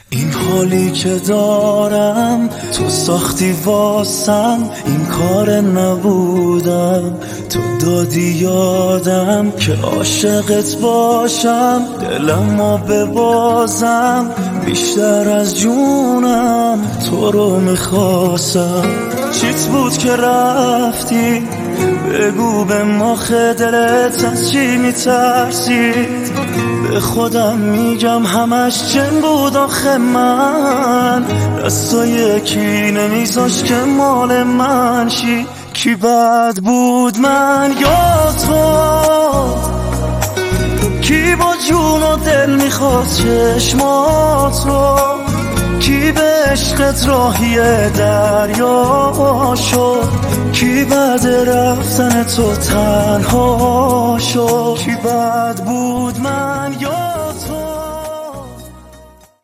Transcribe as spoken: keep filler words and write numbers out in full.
این حالی که دارم تو ساختی واسم، این کار نبودم تو دادی یادم که عاشقت باشم، دلمو ببازم بیشتر از جونم تو رو میخواستم. چیت بود که رفتی بگو به مخ دلت از چی میترسید؟ به خودم میگم همش جن بود آخه من، دستای کی نمیذاش که مال من شی. کی بد بود من یا تو؟ کی با جون و دل میخواست چشماتو؟ کی به عشقت راهی دریا شد؟ کی بعد رفتن تو تنها شد؟ کی بد بود من یا